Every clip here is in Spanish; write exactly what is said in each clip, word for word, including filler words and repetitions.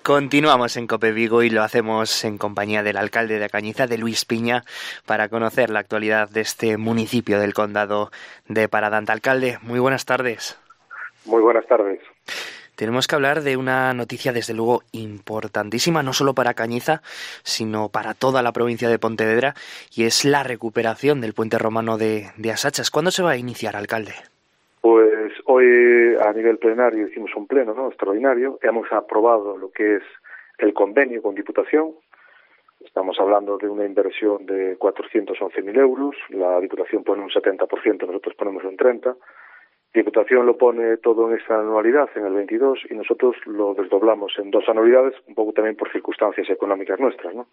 Continuamos en COPE Vigo y lo hacemos en compañía del alcalde de Cañiza, de Luis Piña, para conocer la actualidad de este municipio del condado de Paradanta. Alcalde, muy buenas tardes. Muy buenas tardes. Tenemos que hablar de una noticia desde luego importantísima, no solo para Cañiza, sino para toda la provincia de Pontevedra, y es la recuperación del puente romano de, de Asachas. ¿Cuándo se va a iniciar, alcalde? Pues hoy a nivel plenario hicimos un pleno, ¿no?, extraordinario. Hemos aprobado lo que es el convenio con Diputación. Estamos hablando de una inversión de cuatrocientos once mil euros. La Diputación pone un setenta por ciento, nosotros ponemos un treinta por ciento. Diputación lo pone todo en esa anualidad, en el veintidós, y nosotros lo desdoblamos en dos anualidades, un poco también por circunstancias económicas nuestras, ¿no?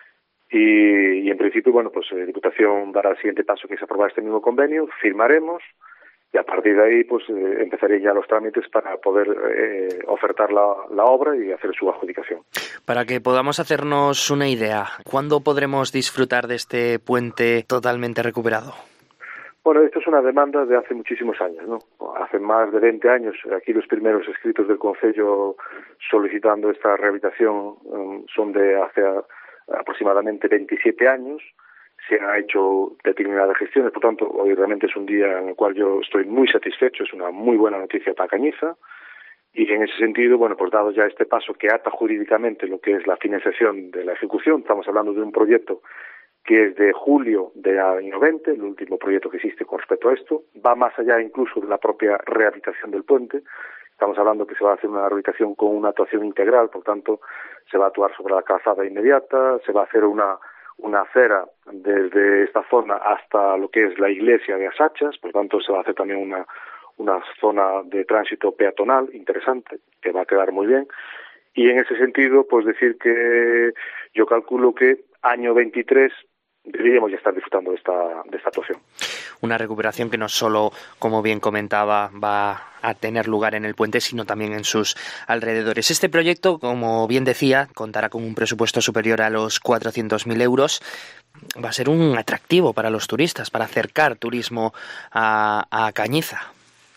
Y, y en principio, bueno, pues eh, Diputación dará el siguiente paso, que es aprobar este mismo convenio, firmaremos, y a partir de ahí pues eh, empezarían ya los trámites para poder eh, ofertar la, la obra y hacer su adjudicación. Para que podamos hacernos una idea, ¿cuándo podremos disfrutar de este puente totalmente recuperado? Bueno, esto es una demanda de hace muchísimos años, ¿no? Hace más de veinte años, aquí los primeros escritos del Concello solicitando esta rehabilitación um, son de hace aproximadamente veintisiete años. Se ha hecho determinadas gestiones, por tanto, hoy realmente es un día en el cual yo estoy muy satisfecho, es una muy buena noticia para Cañiza, y en ese sentido, bueno, pues dado ya este paso que ata jurídicamente lo que es la financiación de la ejecución, estamos hablando de un proyecto que es de julio del año veinte, el último proyecto que existe con respecto a esto, va más allá incluso de la propia rehabilitación del puente. Estamos hablando que se va a hacer una rehabilitación con una actuación integral, por tanto, se va a actuar sobre la calzada inmediata, se va a hacer una una acera desde esta zona hasta lo que es la iglesia de Asachas, por tanto se va a hacer también una, una zona de tránsito peatonal interesante, que va a quedar muy bien, y en ese sentido, pues decir que yo calculo que año veintitrés deberíamos ya estar disfrutando de esta, de esta actuación. Una recuperación que no solo, como bien comentaba, va a tener lugar en el puente, sino también en sus alrededores. Este proyecto, como bien decía, contará con un presupuesto superior a los cuatrocientos mil euros. Va a ser un atractivo para los turistas, para acercar turismo a, a Cañiza.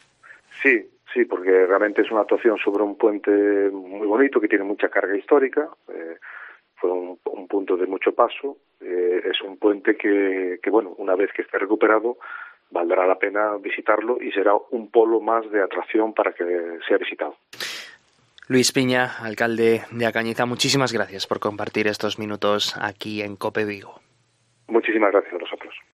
Sí, sí, porque realmente es una actuación sobre un puente muy bonito, que tiene mucha carga histórica. Eh, fue un, un punto de mucho paso. Eh, es un puente que, que, bueno, una vez que esté recuperado, valdrá la pena visitarlo y será un polo más de atracción para que sea visitado. Luis Piña, alcalde de A Cañiza, muchísimas gracias por compartir estos minutos aquí en COPE Vigo. Muchísimas gracias a vosotros.